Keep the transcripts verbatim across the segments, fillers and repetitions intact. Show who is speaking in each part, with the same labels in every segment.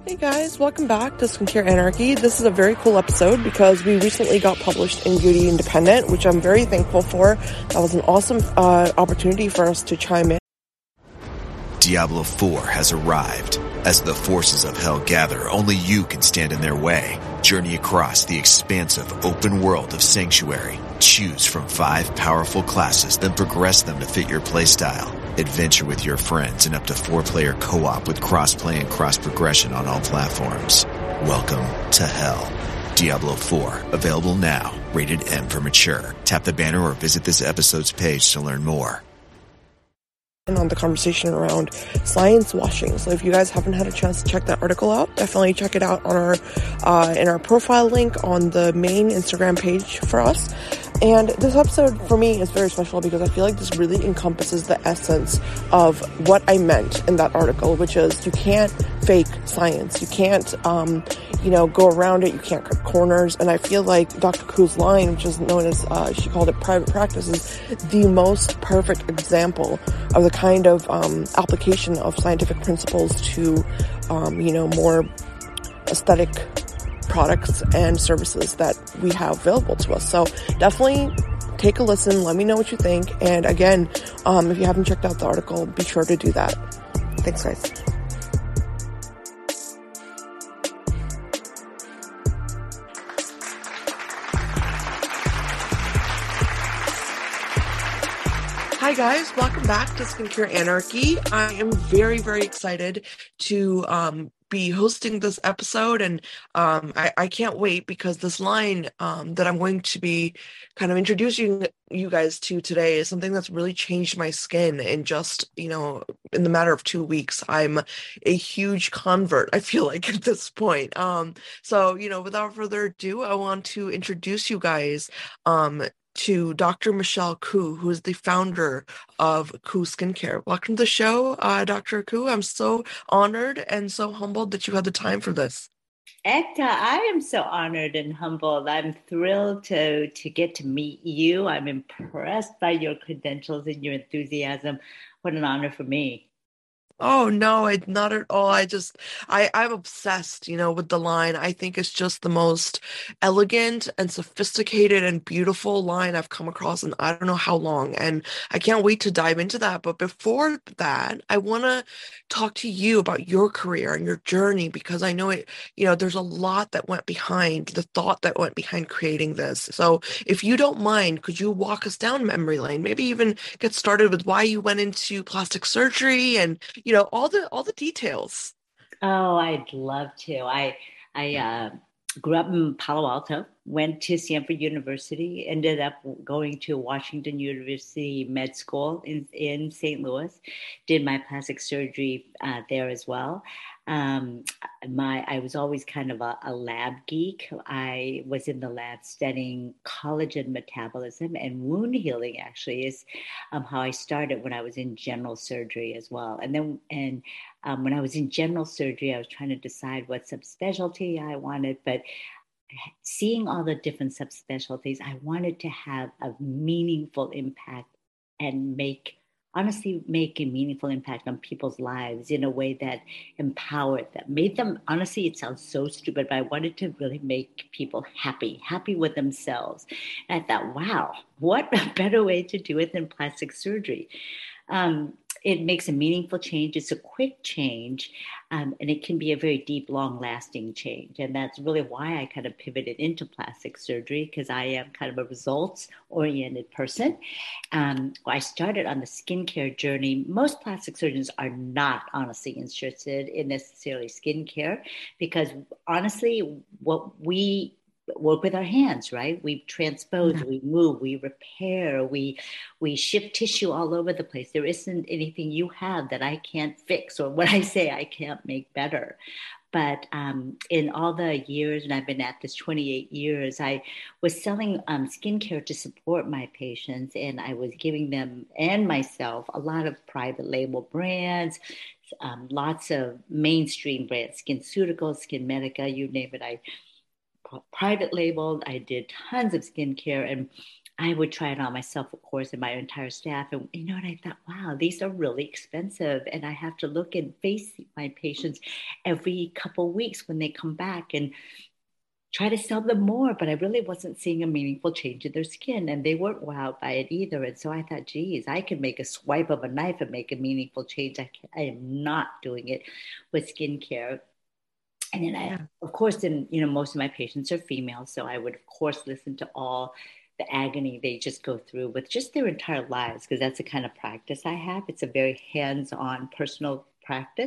Speaker 1: Hey guys, welcome back to Skincare Anarchy. This is a very cool episode because we recently got published in Beauty Independent, which I'm very thankful for. That was an awesome uh, opportunity for us to chime in.
Speaker 2: Diablo four has arrived. As the forces of hell gather, only you can stand in their way. Journey across the expansive open world of Sanctuary. Choose from five powerful classes, then progress them to fit your playstyle. Adventure with your friends in up to four-player co-op with cross-play and cross-progression on all platforms. Welcome to hell. Diablo four, available now. Rated M for mature. Tap the banner or visit this episode's page to learn more.
Speaker 1: And on the conversation around science washing. So if you guys haven't had a chance to check that article out, definitely check it out on our uh, in our profile link on the main Instagram page for us. And this episode for me is very special because I feel like this really encompasses the essence of what I meant in that article, which is you can't fake science. You can't, um, you know, go around it. You can't cut corners. And I feel like Doctor Ku's line, which is known as, uh, she called it private practice, is the most perfect example of the kind of um, application of scientific principles to, um, you know, more aesthetic products and services that we have available to us. So definitely take a listen. Let me know what you think. And again, um, if you haven't checked out the article, be sure to do that. Thanks, guys. Hi guys, welcome back to Skincare Anarchy. I am very, very excited to um, be hosting this episode, and um, I, I can't wait because this line um, that I'm going to be kind of introducing you guys to today is something that's really changed my skin in just, you know, in the matter of two weeks. I'm a huge convert, I feel like, at this point. Um, so, you know, without further ado, I want to introduce you guys um, to Doctor Michelle Ku, who is the founder of Ku Skincare. Welcome to the show, uh, Doctor Ku. I'm so honored and so humbled that you had the time for this.
Speaker 3: Ekta, I am so honored and humbled. I'm thrilled to, to get to meet you. I'm impressed by your credentials and your enthusiasm. What an honor for me.
Speaker 1: Oh no, I not at all. I just I I'm obsessed, you know, with the line. I think it's just the most elegant and sophisticated and beautiful line I've come across in I don't know how long. And I can't wait to dive into that. But before that, I want to talk to you about your career and your journey because I know it, you know, there's a lot that went behind the thought that went behind creating this. So if you don't mind, could you walk us down memory lane? Maybe even get started with why you went into plastic surgery and you know, all the all the details.
Speaker 3: Oh, I'd love to. I I uh, grew up in Palo Alto, went to Stanford University, ended up going to Washington University Med School in, in Saint Louis, did my plastic surgery uh, there as well. Um, my I was always kind of a, a lab geek. I was in the lab studying collagen metabolism and wound healing. Actually, is um, how I started when I was in general surgery as well. And then and um, when I was in general surgery, I was trying to decide what subspecialty I wanted, but seeing all the different subspecialties, I wanted to have a meaningful impact and make honestly make a meaningful impact on people's lives in a way that empowered them, made them, honestly, it sounds so stupid, but I wanted to really make people happy, happy with themselves. And I thought, wow, what a better way to do it than plastic surgery. Um, it makes a meaningful change. It's a quick change, um, and it can be a very deep, long-lasting change. And that's really why I kind of pivoted into plastic surgery, because I am kind of a results-oriented person. Um, I started on the skincare journey. Most plastic surgeons are not honestly interested in necessarily skincare, because honestly, what we work with our hands, right? We transpose, yeah. we move, we repair, we we shift tissue all over the place. There isn't anything you have that I can't fix, or what I say I can't make better. But um, in all the years, and I've been at this twenty-eight years, I was selling um, skincare to support my patients, and I was giving them and myself a lot of private label brands, um, lots of mainstream brands, SkinCeuticals, SkinMedica, you name it. I private labeled. I did tons of skincare, and I would try it on myself, of course, and my entire staff. And you know, and I thought, wow, these are really expensive. And I have to look and face my patients every couple of weeks when they come back and try to sell them more. But I really wasn't seeing a meaningful change in their skin. And they weren't wowed by it either. And so I thought, geez, I can make a swipe of a knife and make a meaningful change. I, can, I am not doing it with skincare. And then I,
Speaker 1: Yeah.
Speaker 3: of course, then, you know, most of my patients are female. So I would, of course, listen to all the agony they just go through with just their entire lives, because that's the kind of practice I have. It's a very hands on personal practice.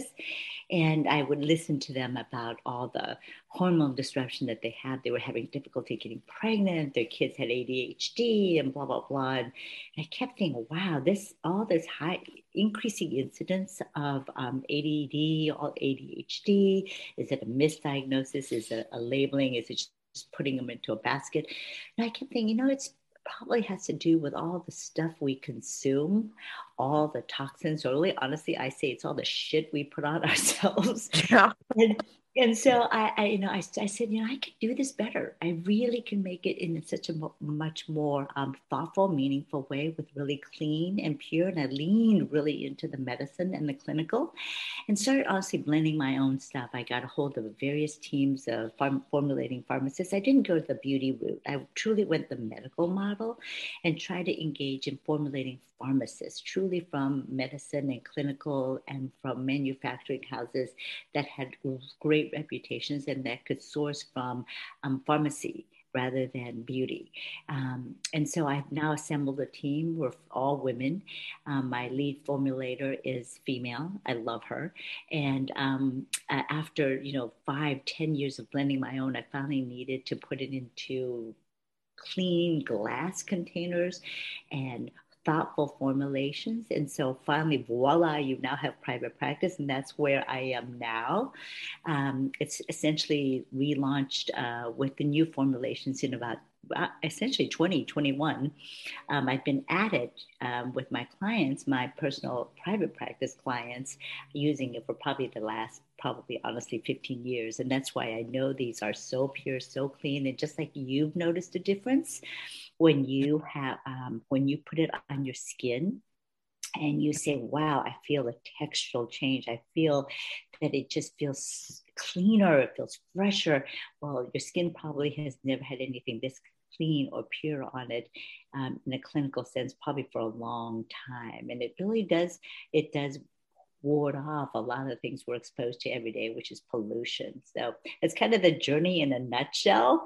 Speaker 3: And I would listen to them about all the hormone disruption that they had. They were having difficulty getting pregnant. Their kids had A D H D and blah, blah, blah. And I kept thinking, wow, this, all this high increasing incidence of um, A D D, all A D H D, is it a misdiagnosis? Is it a labeling? Is it just putting them into a basket? And I kept thinking, you know, it's probably has to do with all the stuff we consume, all the toxins, or really honestly, I say it's all the shit we put on ourselves.
Speaker 1: Yeah.
Speaker 3: and, and so I, I, you know, I, I said, you know, I can do this better. I really can make it in such a mo- much more um, thoughtful, meaningful way with really clean and pure. And I leaned really into the medicine and the clinical and started honestly blending my own stuff. I got a hold of various teams of farm, formulating pharmacists. I didn't go the beauty route. I truly went the medical model and tried to engage in formulating pharmacists, truly from medicine and clinical and from manufacturing houses that had great reputations and that could source from um, pharmacy rather than beauty. Um, and so I've now assembled a team. We're all women. Um, my lead formulator is female. I love her. And um, uh, after, you know, five, ten years of blending my own, I finally needed to put it into clean glass containers and thoughtful formulations. And so finally, voila, you now have private practice. And that's where I am now. Um, it's essentially relaunched uh, with the new formulations in about uh, essentially twenty twenty-one. Um, I've been at it um, with my clients, my personal private practice clients, using it for probably the last, probably honestly, fifteen years. And that's why I know these are so pure, so clean. And just like you've noticed a difference when you have, um, when you put it on your skin, and you say, wow, I feel a textural change. I feel that it just feels cleaner. It feels fresher. Well, your skin probably has never had anything this clean or pure on it um, in a clinical sense, probably for a long time. And it really does, it does ward off a lot of the things we're exposed to every day, which is pollution. So it's kind of the journey in a nutshell.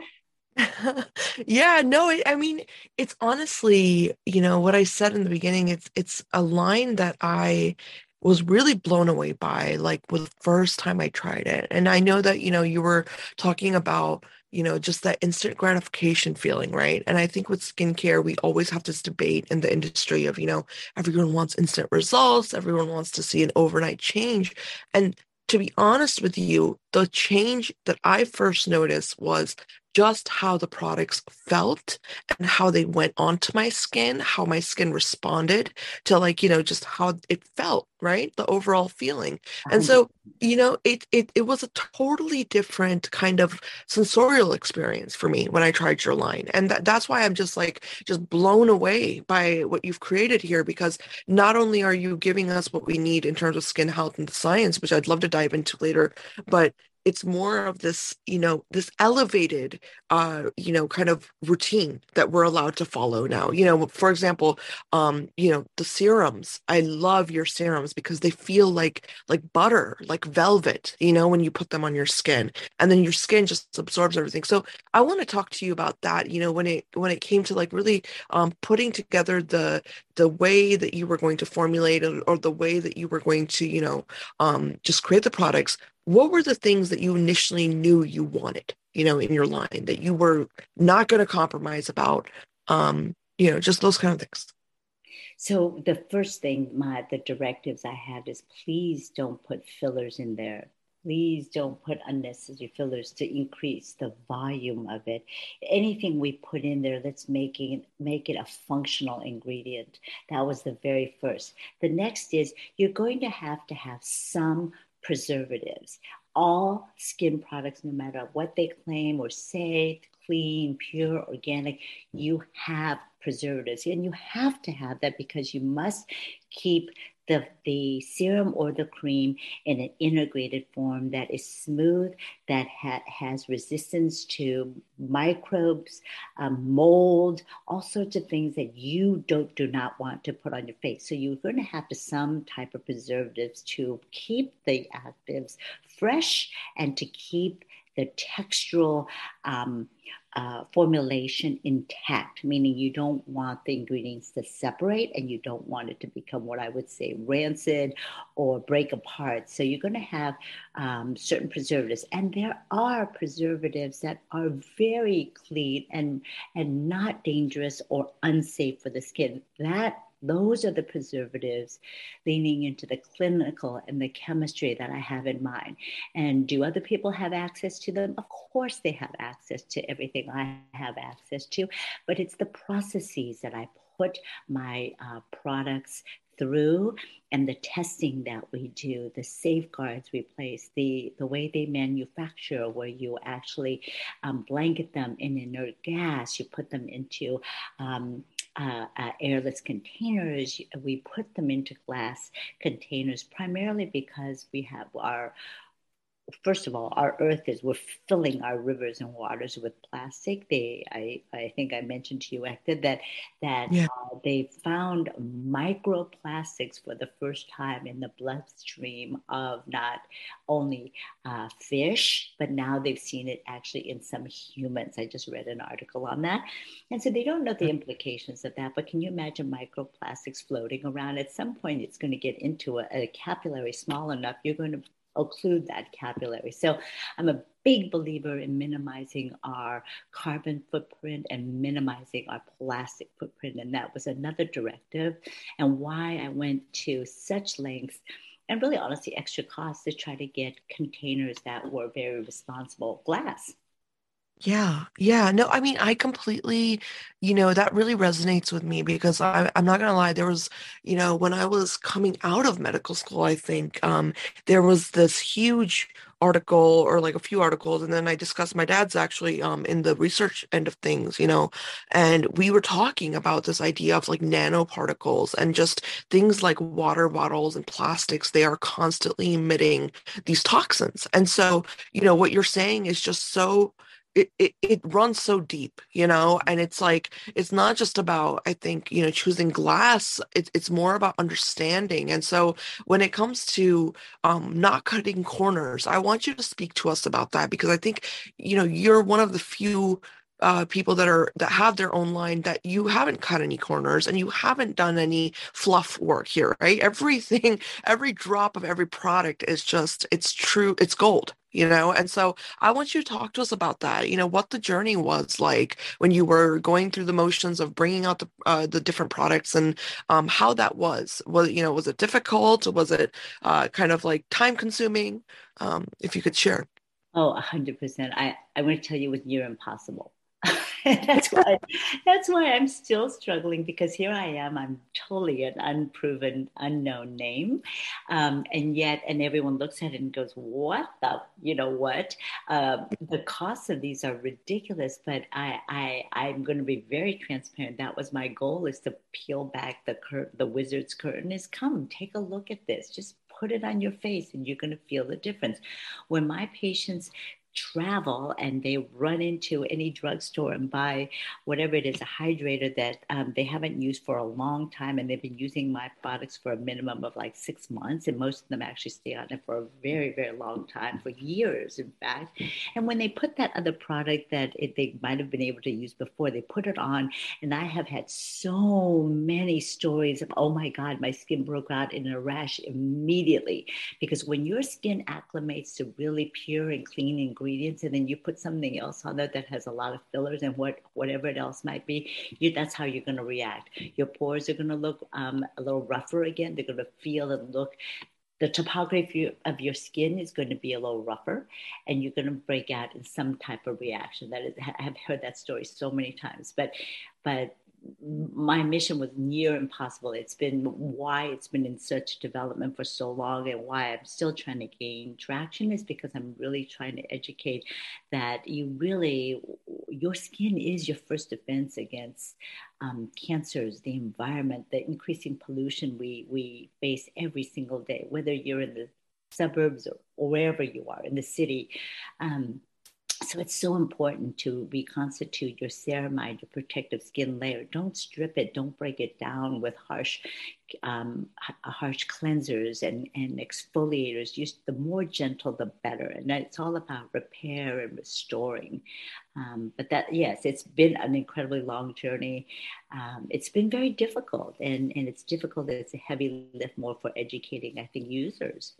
Speaker 1: Yeah, no, I I mean, it's honestly, you know, what I said in the beginning, it's it's a line that I was really blown away by, like with the first time I tried it. And I know that, you know, you were talking about, you know, just that instant gratification feeling, right? And I think with skincare, we always have this debate in the industry of, you know, everyone wants instant results, everyone wants to see an overnight change. And to be honest with you, the change that I first noticed was just how the products felt and how they went onto my skin, how my skin responded to, like, you know, just how it felt, right? The overall feeling. And so, you know, it it it was a totally different kind of sensorial experience for me when I tried your line. And that, that's why I'm just like just blown away by what you've created here, because not only are you giving us what we need in terms of skin health and the science, which I'd love to dive into later, but it's more of this, you know, this elevated, uh, you know, kind of routine that we're allowed to follow now. You know, for example, um, you know, the serums. I love your serums because they feel like like butter, like velvet, you know, when you put them on your skin, and then your skin just absorbs everything. So I want to talk to you about that, you know, when it when it came to like really um putting together the the way that you were going to formulate it, or the way that you were going to, you know, um just create the products. What were the things that you initially knew you wanted, you know, in your line that you were not going to compromise about? Um, you know, just those kind of things.
Speaker 3: So the first thing, my the directives I had is please don't put fillers in there. Please don't put unnecessary fillers to increase the volume of it. Anything we put in there, let's make it, make it a functional ingredient. That was the very first. The next is you're going to have to have some preservatives. all skin products, no matter what they claim or say, clean, pure, organic, you have preservatives. And you have to have that because you must keep the, the serum or the cream in an integrated form that is smooth, that ha- has resistance to microbes, um, mold, all sorts of things that you don't do not want to put on your face. So you're going to have to some type of preservatives to keep the actives fresh and to keep the textural um, uh, formulation intact, meaning you don't want the ingredients to separate and you don't want it to become what I would say rancid or break apart. So you're going to have um, certain preservatives, and there are preservatives that are very clean and and not dangerous or unsafe for the skin. That those are the preservatives leaning into the clinical and the chemistry that I have in mind. And do other people have access to them? Of course, they have access to everything I have access to, but it's the processes that I put my uh, products through and the testing that we do, the safeguards we place, the, the way they manufacture, where you actually um, blanket them in inert gas, you put them into um, Uh, uh, airless containers. We put them into glass containers primarily because we have our, first of all, our earth is, we're filling our rivers and waters with plastic. They, I, I think I mentioned to you, Ekta, that that
Speaker 1: Yeah.
Speaker 3: uh, they found microplastics for the first time in the bloodstream of not only uh, fish, but now they've seen it actually in some humans. I just read an article on that. And so they don't know the implications of that, but can you imagine microplastics floating around? At some point, it's going to get into a, a capillary small enough, you're going to occlude that capillary. So I'm a big believer in minimizing our carbon footprint and minimizing our plastic footprint. And that was another directive and why I went to such lengths and really honestly extra costs to try to get containers that were very responsible glass.
Speaker 1: Yeah, yeah. No, I mean, I completely, you know, that really resonates with me because I, I'm not gonna lie, there was, you know, when I was coming out of medical school, I think um, there was this huge article or like a few articles, and then I discussed my dad's actually um, in the research end of things, you know, and we were talking about this idea of like nanoparticles and just things like water bottles and plastics, they are constantly emitting these toxins. And so, you know, what you're saying is just so it, it it runs so deep, you know, and it's like it's not just about, I think, you know, choosing glass. It's it's more about understanding. And so when it comes to um not cutting corners, I want you to speak to us about that because I think, you know, you're one of the few uh people that are that have their own line that you haven't cut any corners and you haven't done any fluff work here, right? Everything, every drop of every product is just it's true, it's gold, you know? And so I want you to talk to us about that. You know, what the journey was like when you were going through the motions of bringing out the uh, the different products and um, how that was. Was you know, was it difficult? Was it uh, kind of like time consuming? Um, if you could share.
Speaker 3: Oh, a hundred percent. I, I want to tell you it was near impossible. That's why that's why I'm still struggling because here I am. I'm totally an unproven, unknown name, um, and yet, and everyone looks at it and goes, "What the? You know what? Uh, the costs of these are ridiculous." But I, I, I'm going to be very transparent. That was my goal: is to peel back the cur- the wizard's curtain. Is come take a look at this. Just put it on your face, and you're going to feel the difference. When my patients travel and they run into any drugstore and buy whatever it is, a hydrator that um, they haven't used for a long time, and they've been using my products for a minimum of like six months, and most of them actually stay on it for a very, very long time, for years, in fact. And when they put that other product that it, they might have been able to use before, they put it on, and I have had so many stories of, oh my God, my skin broke out in a rash immediately. Because when your skin acclimates to really pure and clean ingredients, and then you put something else on there that has a lot of fillers and what whatever it else might be, you, that's how you're going to react. Your pores are going to look um, a little rougher again. They're going to feel and look. The topography of your skin is going to be a little rougher, and you're going to break out in some type of reaction. That is, I have heard that story so many times. But, but my mission was near impossible. It's been why it's been in such development for so long, and why I'm still trying to gain traction is because I'm really trying to educate that you really, your skin is your first defense against um, cancers, the environment, the increasing pollution we, we face every single day, whether you're in the suburbs or, or wherever you are in the city. Um, so it's so important to reconstitute your ceramide, your protective skin layer. Don't strip it. Don't break it down with harsh, um, harsh cleansers and, and exfoliators. Use the more gentle, the better. And it's all about repair and restoring. Um, but that, yes, it's been an incredibly long journey. Um, it's been very difficult, and and it's difficult. It's a heavy lift more for educating, I think, users.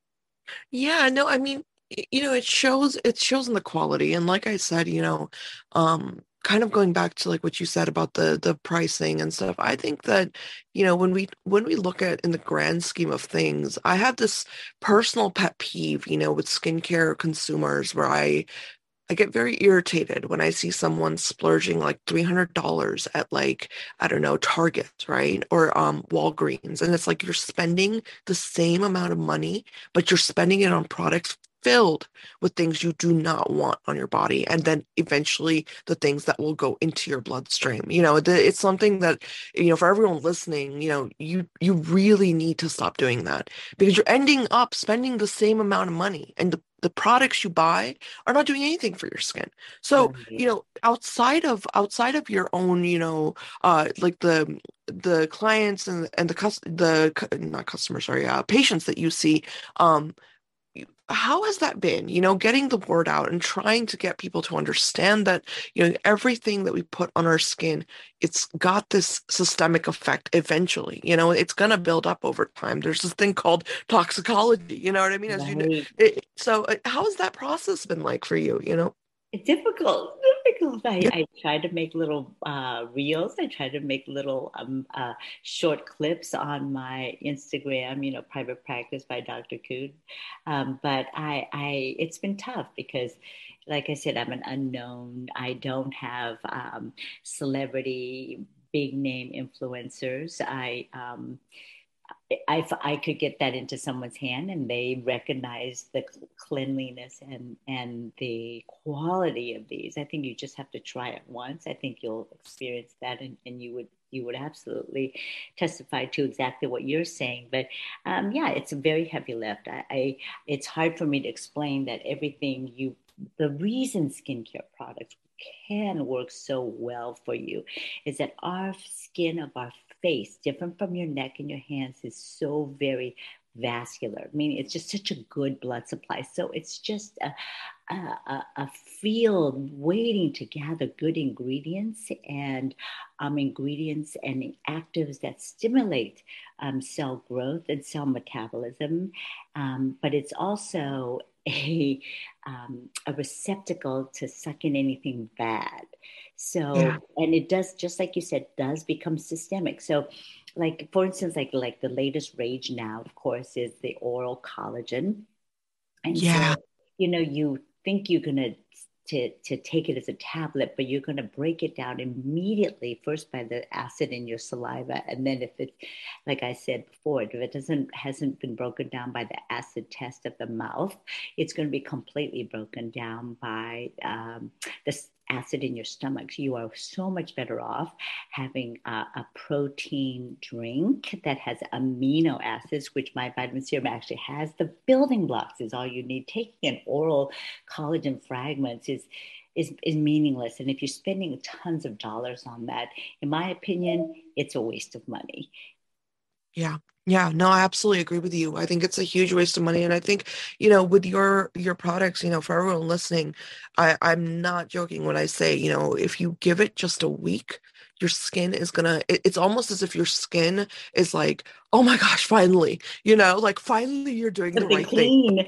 Speaker 1: Yeah, no, I mean, y- you know, it shows it shows in the quality. And like I said, you know, um, kind of going back to like what you said about the the pricing and stuff, I think that, you know, when we when we look at in the grand scheme of things, I have this personal pet peeve, you know, with skincare consumers where I I get very irritated when I see someone splurging like three hundred dollars at like, I don't know, Target, right? Or um Walgreens. And it's like you're spending the same amount of money, but you're spending it on products filled with things you do not want on your body. And then eventually the things that will go into your bloodstream. You know, the, it's something that, you know, for everyone listening, you know, you you really need to stop doing that because you're ending up spending the same amount of money. And the the products you buy are not doing anything for your skin. So,
Speaker 3: Right.
Speaker 1: you know, outside of outside of your own, you know, uh like the the clients and and the cus the cu- not customers, sorry, uh patients that you see, um how has that been, you know, getting the word out and trying to get people to understand that, you know, everything that we put on our skin, it's got this systemic effect eventually, you know, it's going to build up over time. There's this thing called toxicology, you know what I mean? As you know,
Speaker 3: Right.
Speaker 1: it, so uh, how has that process been like for you, you know?
Speaker 3: It's difficult, difficult. I, I try to make little uh, reels. I try to make little um, uh, short clips on my Instagram, you know, private practice by doctor Kood. Um, but I, I, it's been tough because, like I said, I'm an unknown. I don't have um, celebrity, big name influencers. I, um, I, I could get that into someone's hand and they recognize the cleanliness and, and the quality of these. I think you just have to try it once. I think you'll experience that and, and you would you would absolutely testify to exactly what you're saying. But um, yeah, it's a very heavy lift. I, I it's hard for me to explain that everything you the reason skincare products can work so well for you is that our skin of our face, different from your neck and your hands, is so very vascular. I mean, it's just such a good blood supply. So it's just a, a, a field waiting to gather good ingredients and um, ingredients and actives that stimulate um, cell growth and cell metabolism. Um, but it's also a um, a receptacle to suck in anything bad.
Speaker 1: Yeah.
Speaker 3: So, and it does, just like you said, does become systemic. So, like for instance, like like the latest rage now, of course, is the oral collagen. And
Speaker 1: Yeah.
Speaker 3: so, you know, you think you're gonna to to take it as a tablet, but you're gonna break it down immediately, first by the acid in your saliva, and then if it, like I said before, if it doesn't hasn't been broken down by the acid test of the mouth, it's going to be completely broken down by um, the acid in your stomach. You are so much better off having a, a protein drink that has amino acids, which my vitamin serum actually has. The building blocks is all you need. Taking an oral collagen fragments is is is meaningless. And if you're spending tons of dollars on that, in my opinion, it's a waste of money.
Speaker 1: Yeah. Yeah, no, I absolutely agree with you. I think it's a huge waste of money. And I think, you know, with your your products, you know, for everyone listening, I, I'm not joking when I say, you know, if you give it just a week, your skin is gonna, it, it's almost as if your skin is like, oh my gosh, finally, you know, like finally you're doing the
Speaker 3: Something
Speaker 1: right thing.
Speaker 3: clean.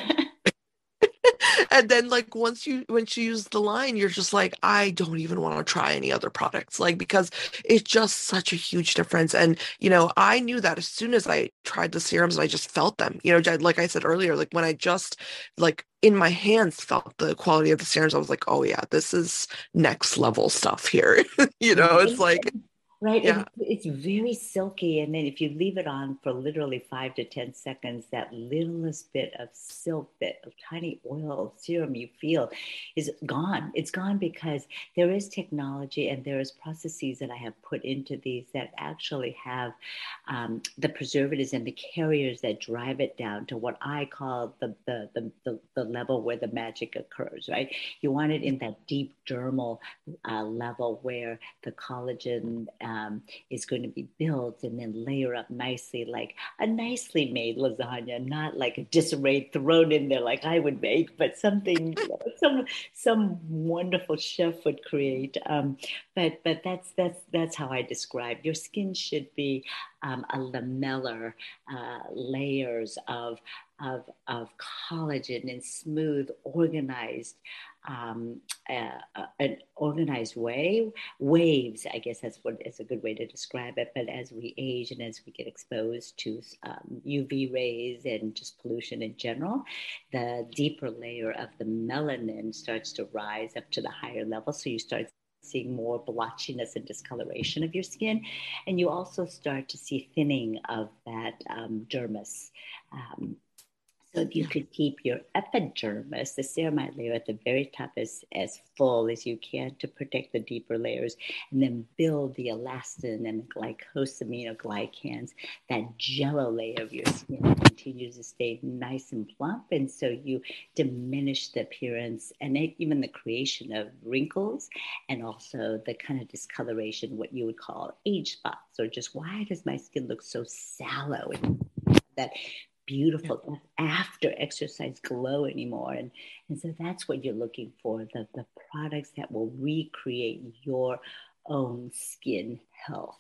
Speaker 1: And then like once you once you use the line, you're just like, I don't even want to try any other products. Like because it's just such a huge difference. And you know, I knew that as soon as I tried the serums and I just felt them, you know, like I said earlier, like when I just like in my hands felt the quality of the standards. I was like, oh yeah, this is next level stuff here. You know, it's like,
Speaker 3: Right.
Speaker 1: yeah.
Speaker 3: And it's very silky. And then if you leave it on for literally five to ten seconds, that littlest bit of silk, that tiny oil serum you feel is gone. It's gone because there is technology and there is processes that I have put into these that actually have um, the preservatives and the carriers that drive it down to what I call the, the, the, the, the level where the magic occurs, right? You want it in that deep dermal uh, level where the collagen um, is going to be built and then layer up nicely like a nicely made lasagna, not like a disarray thrown in there like I would make, but something you know, some some wonderful chef would create. Um, but but that's that's that's how I describe your skin should be um, a lamellar uh, layers of of of collagen and smooth, organized um, uh, an organized way, waves, I guess that's what is a good way to describe it. But as we age and as we get exposed to um, U V rays and just pollution in general, the deeper layer of the melanin starts to rise up to the higher level. So you start seeing more blotchiness and discoloration of your skin. And you also start to see thinning of that um, dermis. Um, so if you
Speaker 1: Yeah.
Speaker 3: could keep your epidermis, the ceramide layer at the very top, as, as full as you can to protect the deeper layers, and then build the elastin and the glycosaminoglycans, that jello layer of your skin continues to stay nice and plump. And so you diminish the appearance and even the creation of wrinkles and also the kind of discoloration, what you would call age spots, or just why does my skin look so sallow and that beautiful yeah. after exercise glow anymore. And, and so that's what you're looking for, the, the products that will recreate your own skin health.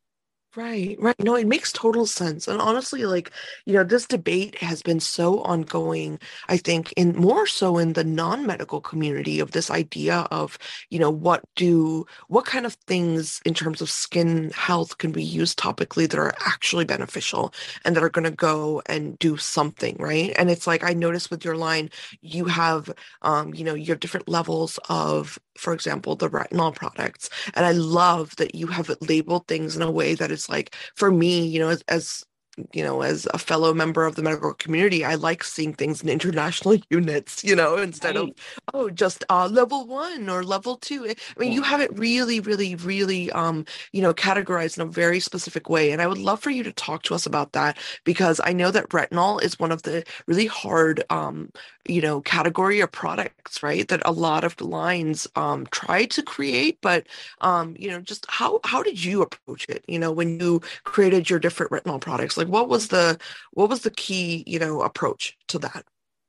Speaker 1: Right, right. No, it makes total sense. And honestly, like, you know, this debate has been so ongoing, I think, in more so in the non-medical community of this idea of, you know, what do, what kind of things in terms of skin health can be used topically that are actually beneficial and that are going to go and do something, right? And it's like, I noticed with your line, you have, um, you know, you have different levels of, for example, the retinol products. And I love that you have it labeled things in a way that is like, for me, you know, as, as you know, as a fellow member of the medical community, I like seeing things in international units, you know, instead of,
Speaker 3: Right.
Speaker 1: oh, just uh, level one or level two. I mean,
Speaker 3: Yeah.
Speaker 1: you have it really, really, really, um, you know, categorized in a very specific way. And I would love for you to talk to us about that because I know that retinol is one of the really hard, um, you know, category or products, right? That a lot of lines um, try to create, but, um, you know, just how, how did you approach it, you know, when you created your different retinol products? Like, what was the what was the key, you know, approach to that?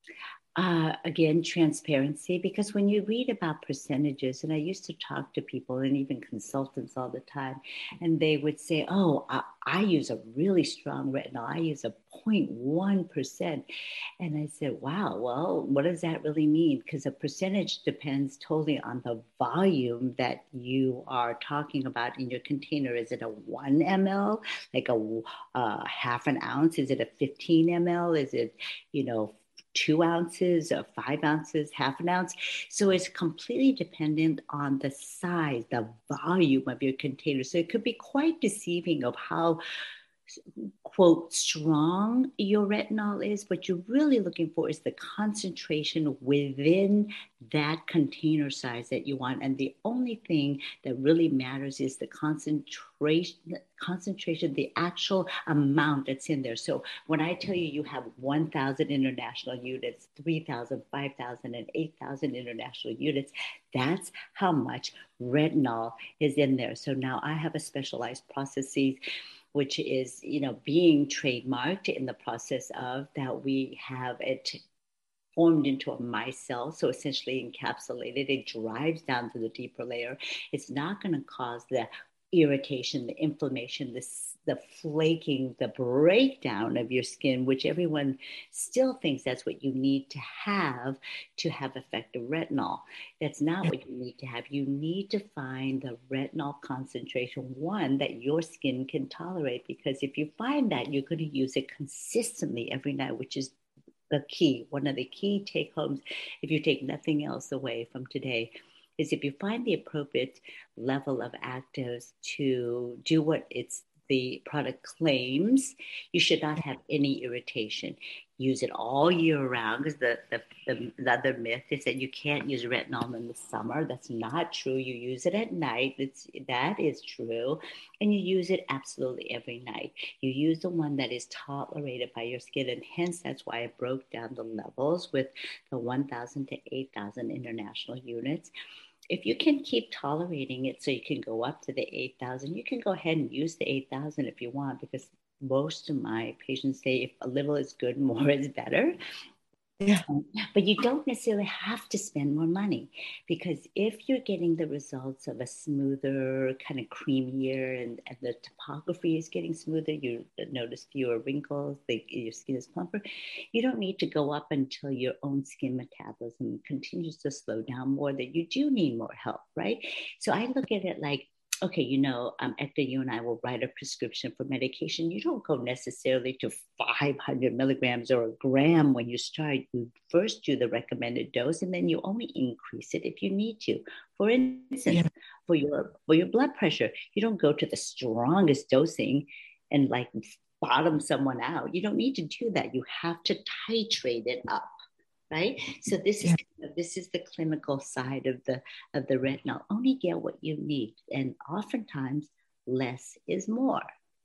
Speaker 3: Uh, again, transparency, because when you read about percentages, and I used to talk to people and even consultants all the time, and they would say, oh, I, I use a really strong retinol. I use a zero point one percent. And I said, wow, well, what does that really mean? Because a percentage depends totally on the volume that you are talking about in your container. Is it a one milliliter, like a uh, half an ounce? Is it a fifteen milliliter? Is it, you know, two ounces or five ounces, half an ounce? So it's completely dependent on the size, the volume of your container. So it could be quite deceiving of how, quote, strong your retinol is. What you're really looking for is the concentration within that container size that you want. And the only thing that really matters is the concentration, concentration, the actual amount that's in there. So when I tell you you have one thousand international units, three thousand, five thousand, and eight thousand international units, that's how much retinol is in there. So now I have a specialized processes which is, you know, being trademarked in the process of that we have it formed into a micelle, so essentially encapsulated. It drives down to the deeper layer. It's not going to cause the irritation, the inflammation, the, the flaking, the breakdown of your skin, which everyone still thinks that's what you need to have to have effective retinol. That's not what you need to have. You need to find the retinol concentration, one that your skin can tolerate, because if you find that, you're going to use it consistently every night, which is the key, one of the key take homes, if you take nothing else away from today, is if you find the appropriate level of actives to do what it's the product claims, you should not have any irritation. Use it all year round, because the, the, the, the other myth is that you can't use retinol in the summer. That's not true. You use it at night. It's, that is true. And you use it absolutely every night. You use the one that is tolerated by your skin. And hence, that's why I broke down the levels with the one thousand to eight thousand international units. If you can keep tolerating it so you can go up to the eight thousand, you can go ahead and use the eight thousand if you want, because most of my patients say if a little is good, more is better.
Speaker 1: Yeah.
Speaker 3: But you don't necessarily have to spend more money, because if you're getting the results of a smoother, kind of creamier, and, and the topography is getting smoother, you notice fewer wrinkles, the, your skin is plumper, you don't need to go up until your own skin metabolism continues to slow down more, that you do need more help, right? So I look at it like, okay, you know, um, Ekta, you and I will write a prescription for medication. You don't go necessarily to five hundred milligrams or a gram when you start. You first do the recommended dose, and then you only increase it if you need to. For instance, yeah. for your for your blood pressure, you don't go to the strongest dosing and like bottom someone out. You don't need to do that. You have to titrate it up. Right. So this is yeah. this is the clinical side of the of the retinol. Only get what you need. And oftentimes less is more.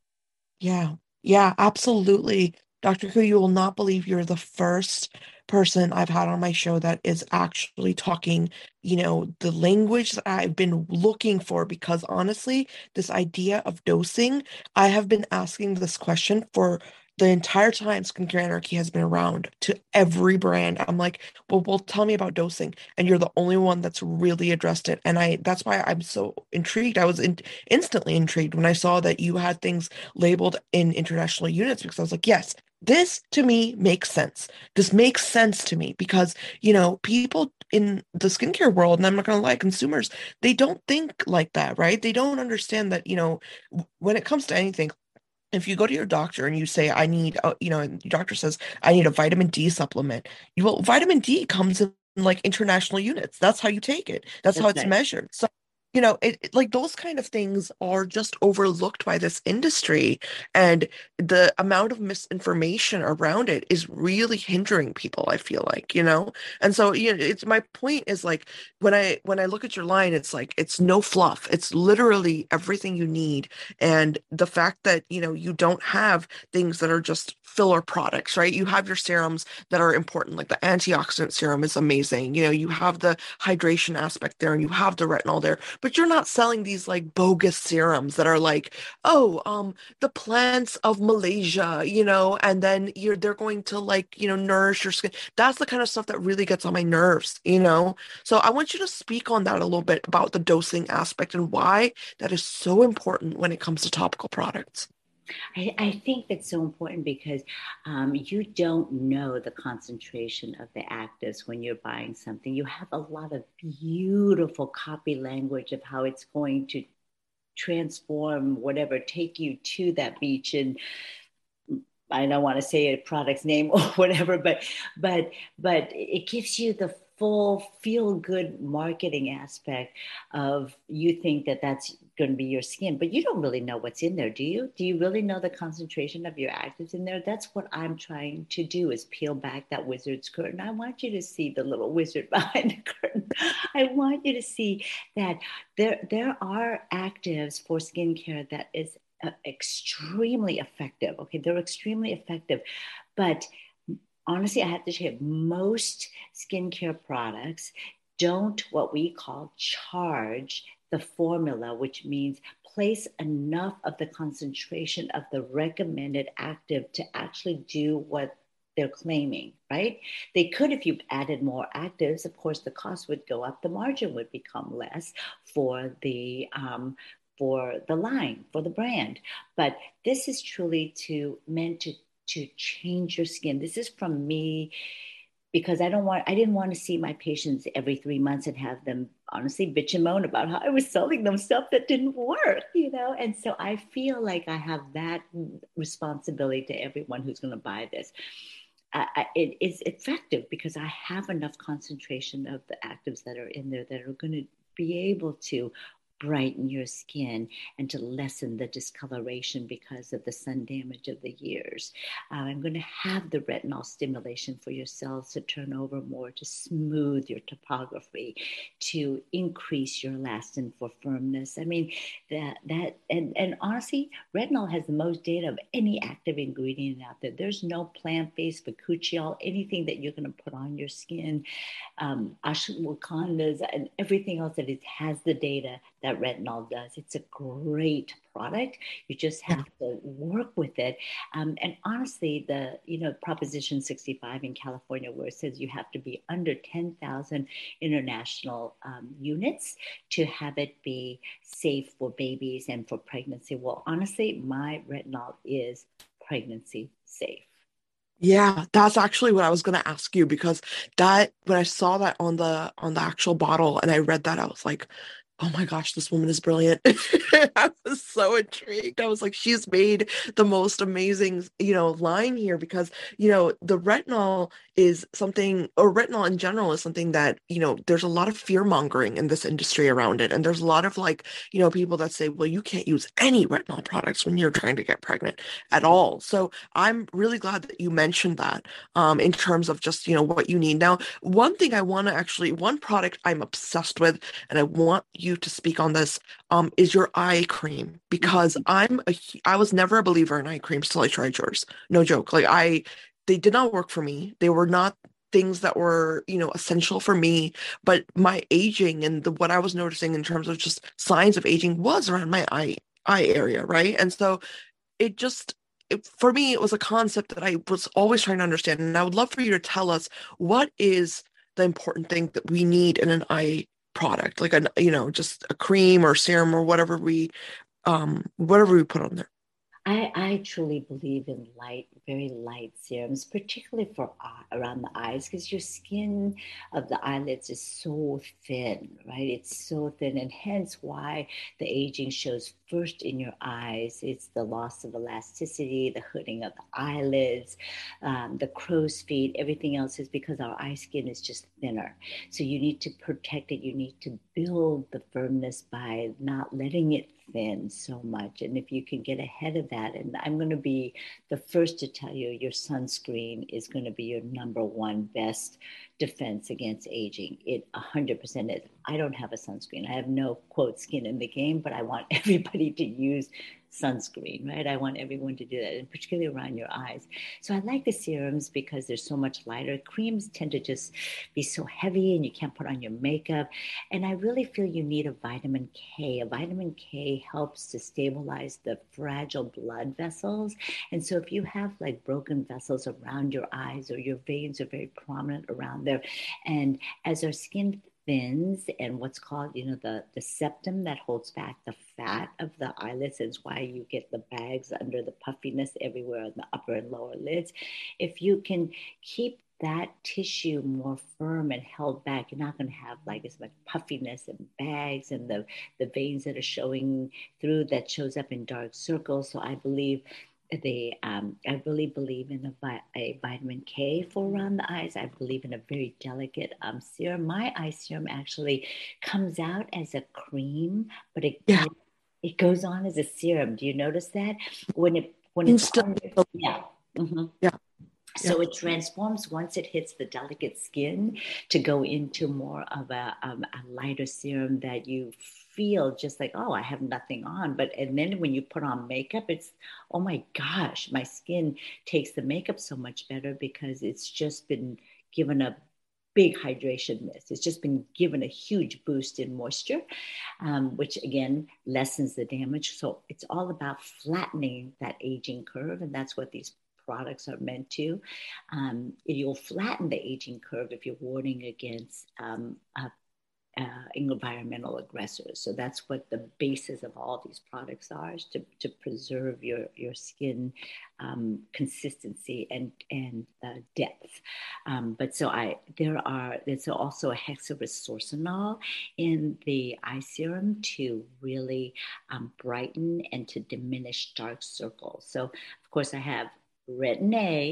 Speaker 1: Yeah. Yeah, absolutely. Doctor Koo, you will not believe you're the first person I've had on my show that is actually talking, you know, the language that I've been looking for, because honestly, this idea of dosing, I have been asking this question for the entire time Skincare Anarchy has been around, to every brand. I'm like, well, well, tell me about dosing. And you're the only one that's really addressed it. And I, that's why I'm so intrigued. I was in, instantly intrigued when I saw that you had things labeled in international units, because I was like, yes, this to me makes sense. This makes sense to me because, you know, people in the skincare world, and I'm not going to lie, consumers, they don't think like that, right? They don't understand that, you know, when it comes to anything, if you go to your doctor and you say, I need, uh, you know, and your doctor says, I need a vitamin D supplement. You, well, vitamin D comes in like international units. That's how you take it. That's, That's how it's right. measured. So, you know, it, it like those kind of things are just overlooked by this industry, and the amount of misinformation around it is really hindering people, I feel like, you know? And so, you know, it's, my point is like, when I, when I look at your line, it's like, it's no fluff. It's literally everything you need. And the fact that, you know, you don't have things that are just filler products, right? You have your serums that are important, like the antioxidant serum is amazing. You know, you have the hydration aspect there, and you have the retinol there, but you're not selling these like bogus serums that are like, oh, um, the plants of Malaysia, you know, and then you're, they're going to like, you know, nourish your skin. That's the kind of stuff that really gets on my nerves, you know? So I want you to speak on that a little bit about the dosing aspect and why that is so important when it comes to topical products.
Speaker 3: I, I think that's so important because um, you don't know the concentration of the actives when you're buying something. You have a lot of beautiful copy language of how it's going to transform whatever, take you to that beach, and I don't want to say a product's name or whatever, but but but it gives you the full feel-good marketing aspect of, you think that that's going to be your skin, but you don't really know what's in there, do you? Do you really know the concentration of your actives in there? That's what I'm trying to do, is peel back that wizard's curtain. I want you to see the little wizard behind the curtain. I want you to see that there, there are actives for skincare that is uh, extremely effective. Okay, they're extremely effective, but honestly, I have to say, most skincare products don't what we call charge the formula, which means place enough of the concentration of the recommended active to actually do what they're claiming, right? They could, if you added more actives, of course, the cost would go up, the margin would become less for the um, for the line, for the brand. But this is truly to meant to to change your skin. This is from me, because I don't want, I didn't want to see my patients every three months and have them honestly bitch and moan about how I was selling them stuff that didn't work, you know? And so I feel like I have that responsibility to everyone who's going to buy this. I, I, it is effective because I have enough concentration of the actives that are in there that are going to be able to brighten your skin and to lessen the discoloration because of the sun damage of the years. Uh, I'm going to have the retinol stimulation for your cells to turn over more, to smooth your topography, to increase your elastin for firmness. I mean, that, that and, and honestly, retinol has the most data of any active ingredient out there. There's no plant-based bakuchiol, anything that you're going to put on your skin, um, ashwagandas, and everything else that it has the data that retinol does. It's a great product. You just have to work with it. Um, and honestly, the, you know, Proposition sixty-five in California, where it says you have to be under ten thousand international um, units to have it be safe for babies and for pregnancy. Well, honestly, my retinol is pregnancy safe.
Speaker 1: Yeah, that's actually what I was gonna ask you because that when I saw that on the on the actual bottle and I read that, I was like, oh my gosh, this woman is brilliant. I was so intrigued. I was like, she's made the most amazing, you know, line here because, you know, the retinol is something, or retinol in general is something that, you know, there's a lot of fear mongering in this industry around it. And there's a lot of like, you know, people that say, well, you can't use any retinol products when you're trying to get pregnant at all. So I'm really glad that you mentioned that um, in terms of just, you know, what you need. Now, one thing I want to actually, one product I'm obsessed with, and I want you to speak on this, um, is your eye cream because I'm a, I was never a believer in eye creams till I tried yours. No joke. Like I, they did not work for me. They were not things that were, you know, essential for me, but my aging and the, what I was noticing in terms of just signs of aging was around my eye, eye area, right? And so it just, it, for me, it was a concept that I was always trying to understand. And I would love for you to tell us what is the important thing that we need in an eye product, like a, you know, just a cream or serum or whatever we, um, whatever we put on there.
Speaker 3: I, I truly believe in light, very light serums, particularly for eye, around the eyes, because your skin of the eyelids is so thin, right? It's so thin, and hence why the aging shows first in your eyes. It's the loss of elasticity, the hooding of the eyelids, um, the crow's feet, everything else is because our eye skin is just thinner. So you need to protect it. You need to build the firmness by not letting it thin so much. And if you can get ahead of that, and I'm going to be the first to tell you, your sunscreen is going to be your number one best defense against aging. It one hundred percent is. I don't have a sunscreen. I have no, quote, skin in the game, but I want everybody to use sunscreen, right? I want everyone to do that, and particularly around your eyes. So I like the serums because they're so much lighter. Creams tend to just be so heavy and you can't put on your makeup. And I really feel you need a vitamin K. A vitamin K helps to stabilize the fragile blood vessels. And so if you have like broken vessels around your eyes or your veins are very prominent around there, and as our skin thins and what's called, you know, the, the septum that holds back the fat of the eyelids is why you get the bags under the puffiness everywhere on the upper and lower lids. If you can keep that tissue more firm and held back, you're not going to have like as much puffiness and bags and the, the veins that are showing through that shows up in dark circles. So I believe they, um, I really believe in a, vi- a vitamin K for around the eyes. I believe in a very delicate um, serum. My eye serum actually comes out as a cream, but it
Speaker 1: Yeah.
Speaker 3: it, it goes on as a serum. Do you notice that when it when it's
Speaker 1: Instant.
Speaker 3: on? Yeah. Mm-hmm.
Speaker 1: Yeah. Yeah.
Speaker 3: So it transforms once it hits the delicate skin to go into more of a, um, a lighter serum that you feel just like, oh, I have nothing on. But and then when you put on makeup, it's, oh my gosh, my skin takes the makeup so much better because it's just been given a big hydration miss. It's just been given a huge boost in moisture, um, which again lessens the damage. So it's all about flattening that aging curve, and that's what these products are meant to. Um, you'll flatten the aging curve if you're warning against um, uh, uh, environmental aggressors. So that's what the basis of all these products are, is to, to preserve your, your skin um, consistency and, and uh, depth. Um, but so I, there are, there's also a hexaresorcinol in the eye serum to really um, brighten and to diminish dark circles. So of course I have Retin A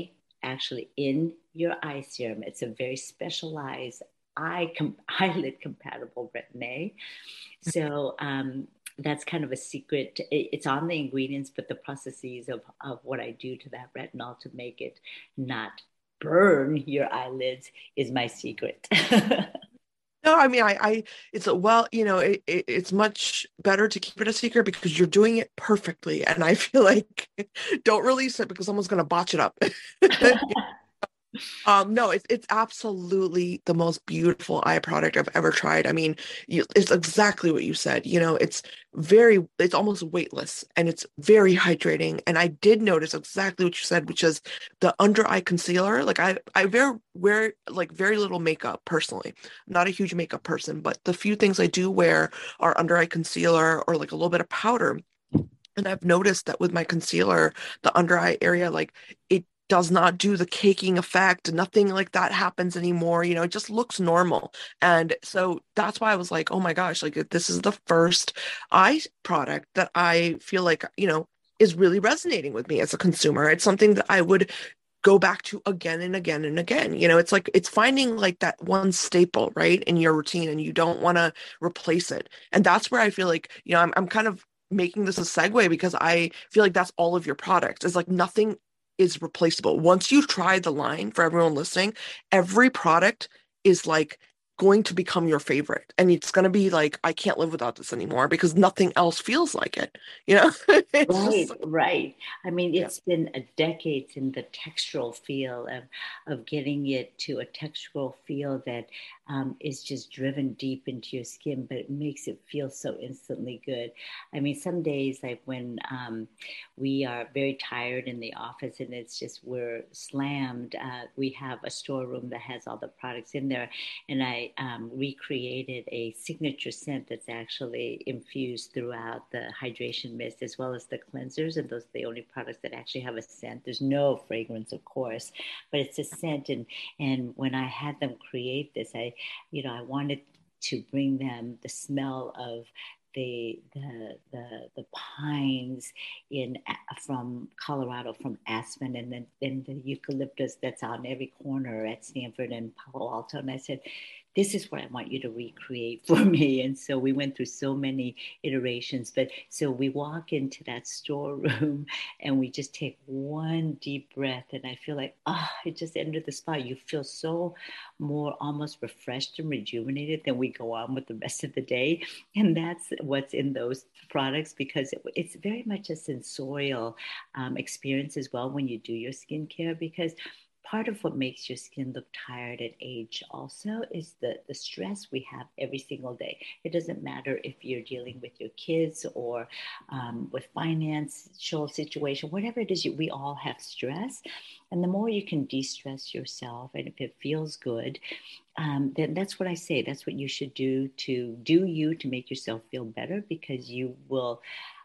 Speaker 3: actually in your eye serum. It's a very specialized eye com- eyelid compatible retin-A. So um, that's kind of a secret. It's on the ingredients, but the processes of, of what I do to that retinol to make it not burn your eyelids is my secret.
Speaker 1: No, I mean, I, I, it's a, well, you know, it, it, it's much better to keep it a secret because you're doing it perfectly. And I feel like don't release it because someone's going to botch it up. Um, no, it's it's absolutely the most beautiful eye product I've ever tried. I mean, you, it's exactly what you said. You know, it's very, it's almost weightless and it's very hydrating. And I did notice exactly what you said, which is the under eye concealer. Like I, I wear wear like very little makeup personally. I'm not a huge makeup person, but the few things I do wear are under eye concealer or like a little bit of powder. And I've noticed that with my concealer, the under eye area, like it does not do the caking effect. Nothing like that happens anymore. You know, it just looks normal. And so that's why I was like, oh my gosh, like this is the first eye product that I feel like, you know, is really resonating with me as a consumer. It's something that I would go back to again and again and again. You know, it's like it's finding like that one staple, right, in your routine and you don't want to replace it. And that's where I feel like, you know, I'm I'm kind of making this a segue because I feel like that's all of your products. Is like nothing is replaceable. Once you try the line, for everyone listening, every product is like going to become your favorite. And it's going to be like, I can't live without this anymore because nothing else feels like it. You know, it's
Speaker 3: Right,
Speaker 1: just,
Speaker 3: right. I mean,
Speaker 1: yeah.
Speaker 3: it's been a decades in the textural feel of of getting it to a textural feel that um, is just driven deep into your skin, but it makes it feel so instantly good. I mean, some days like when um, we are very tired in the office and it's just we're slammed, uh, we have a storeroom that has all the products in there, and I um, recreated a signature scent that's actually infused throughout the hydration mist as well as the cleansers, and those are the only products that actually have a scent. There's no fragrance, of course, but it's a scent. And and when I had them create this, I, you know, I wanted to bring them the smell of the the the the pines in from Colorado, from Aspen, and then then the eucalyptus that's on every corner at Stanford and Palo Alto. And I said, this is what I want you to recreate for me. And so we went through so many iterations. But so we walk into that storeroom and we just take one deep breath. And I feel like, ah, oh, I just entered the spa. You feel so more almost refreshed and rejuvenated. Then we go on with the rest of the day. And that's what's in those products, because it, it's very much a sensorial um, experience as well when you do your skincare, because part of what makes your skin look tired at age also is the, the stress we have every single day. It doesn't matter if you're dealing with your kids or um, with financial situation, whatever it is, you, we all have stress. And the more you can de-stress yourself, and if it feels good, um, then that's what I say. That's what you should do to do you to make yourself feel better, because you will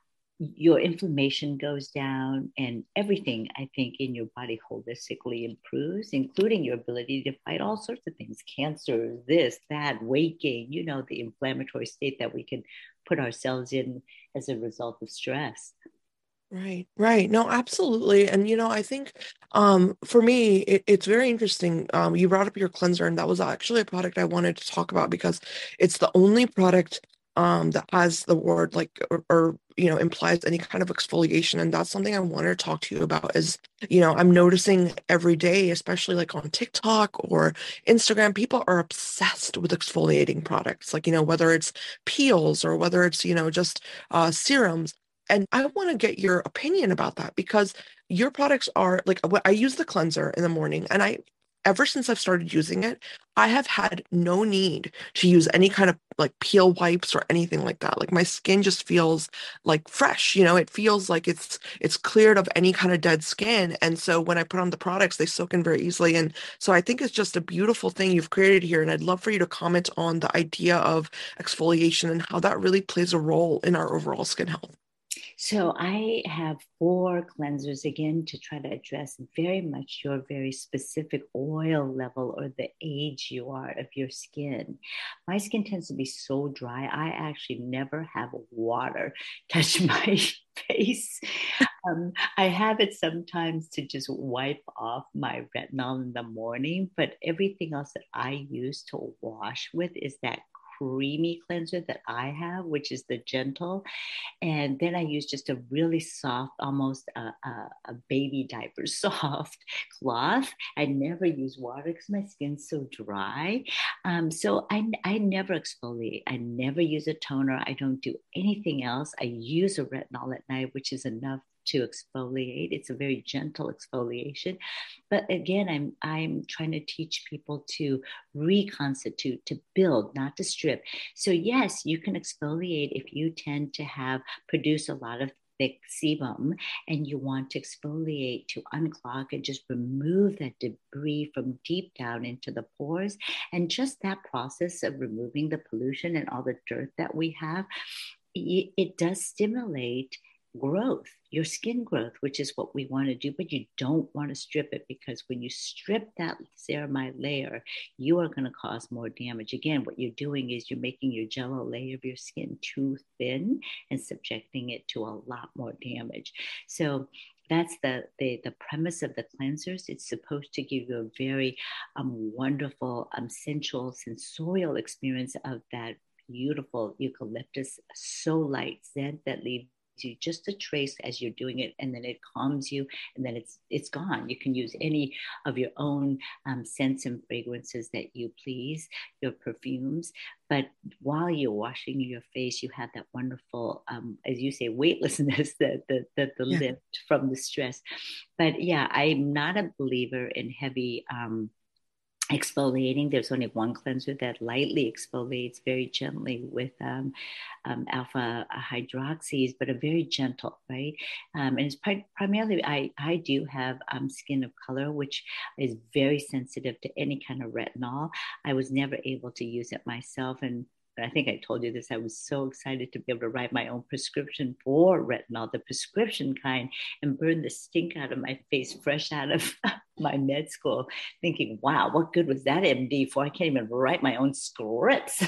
Speaker 3: your inflammation goes down and everything, I think, in your body holistically improves, including your ability to fight all sorts of things, cancer, this, that, weight gain, you know, the inflammatory state that we can put ourselves in as a result of stress.
Speaker 1: Right, right. No, absolutely. And you know, I think um for me it, it's very interesting. Um you brought up your cleanser, and that was actually a product I wanted to talk about because it's the only product um that has the word like or, or you know implies any kind of exfoliation. And that's something I wanted to talk to you about is, you know, I'm noticing every day, especially like on TikTok or Instagram, people are obsessed with exfoliating products. Like, you know, whether it's peels or whether it's, you know, just uh serums. And I want to get your opinion about that because your products are like what I use the cleanser in the morning, and I ever since I've started using it, I have had no need to use any kind of like peel wipes or anything like that. Like my skin just feels like fresh, you know, it feels like it's it's cleared of any kind of dead skin. And so when I put on the products, they soak in very easily. And so I think it's just a beautiful thing you've created here. And I'd love for you to comment on the idea of exfoliation and how that really plays a role in our overall skin health.
Speaker 3: So I have four cleansers again to try to address very much your very specific oil level or the age you are of your skin. My skin tends to be so dry. I actually never have water touch my face. Um, I have it sometimes to just wipe off my retinol in the morning, but everything else that I use to wash with is that creamy cleanser that I have, which is the gentle. And then I use just a really soft, almost a, a, a baby diaper soft cloth. I never use water because my skin's so dry. Um, so I, I never exfoliate. I never use a toner. I don't do anything else. I use a retinol at night, which is enough to exfoliate. It's a very gentle exfoliation. But again, I'm I'm trying to teach people to reconstitute, to build, not to strip. So yes, you can exfoliate if you tend to have produce a lot of thick sebum and you want to exfoliate to unclog and just remove that debris from deep down into the pores. And just that process of removing the pollution and all the dirt that we have, it, it does stimulate growth, your skin growth, which is what we want to do, but you don't want to strip it, because when you strip that ceramide layer, you are going to cause more damage. Again, what you're doing is you're making your jello layer of your skin too thin and subjecting it to a lot more damage. So that's the, the, the premise of the cleansers. It's supposed to give you a very um, wonderful, um, sensual, sensorial experience of that beautiful eucalyptus, so light scent that leaves you just a trace as you're doing it, and then it calms you, and then it's it's gone. You can use any of your own um, scents and fragrances that you please, your perfumes. But while you're washing your face, you have that wonderful, um, as you say, weightlessness, that the, the, the
Speaker 1: Yeah.
Speaker 3: lift from the stress. But yeah, I'm not a believer in heavy um, exfoliating. There's only one cleanser that lightly exfoliates very gently with um, um, alpha hydroxys, but a very gentle, right? Um, and it's pri- primarily, I, I do have um, skin of color, which is very sensitive to any kind of retinol. I was never able to use it myself. And I think I told you this, I was so excited to be able to write my own prescription for retinol, the prescription kind, and burn the stink out of my face fresh out of my med school, thinking, wow, what good was that M D for? I can't even write my own scripts.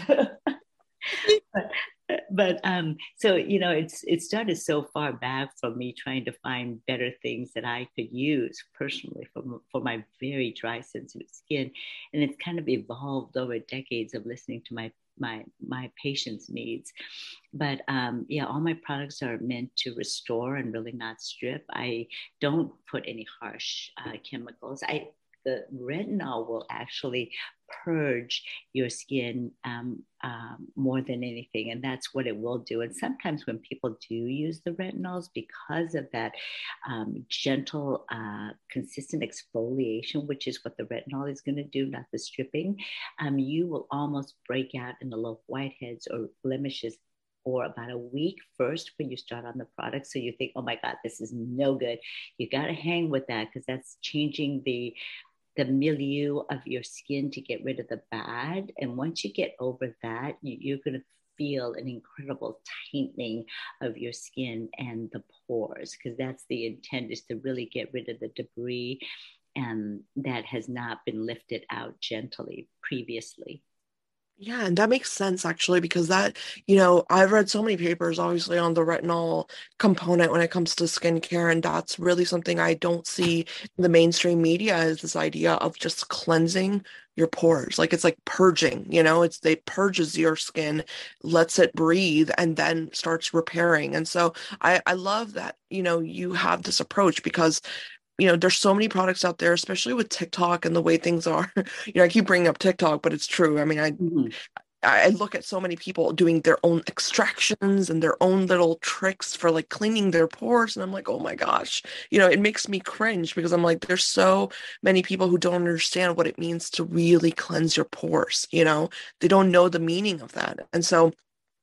Speaker 3: but but um, so, you know, it's it started so far back from me trying to find better things that I could use personally for, for my very dry, sensitive skin. And it's kind of evolved over decades of listening to my my my patients' needs. But um, yeah, all my products are meant to restore and really not strip. I don't put any harsh uh, chemicals. I the retinol will actually purge your skin um, um, more than anything, and that's what it will do. And sometimes when people do use the retinols, because of that um, gentle, uh, consistent exfoliation, which is what the retinol is going to do, not the stripping, um, you will almost break out in the little whiteheads or blemishes for about a week first when you start on the product. So you think, oh my God, this is no good. You got to hang with that, because that's changing the the milieu of your skin to get rid of the bad. And once you get over that, you, you're going to feel an incredible tightening of your skin and the pores, because that's the intent, is to really get rid of the debris and that has not been lifted out gently previously.
Speaker 1: Yeah, and that makes sense actually, because that, you know, I've read so many papers obviously on the retinol component when it comes to skincare, and that's really something I don't see in the mainstream media, is this idea of just cleansing your pores. Like it's like purging, you know, it's they purges your skin, lets it breathe, and then starts repairing. And so I I love that, you know, you have this approach, because you know, there's so many products out there, especially with TikTok and the way things are. You know, I keep bringing up TikTok, but it's true. I mean, I
Speaker 3: Mhm.
Speaker 1: I look at so many people doing their own extractions and their own little tricks for like cleaning their pores, and I'm like, oh my gosh, you know, it makes me cringe, because I'm like, there's so many people who don't understand what it means to really cleanse your pores. You know, they don't know the meaning of that, and so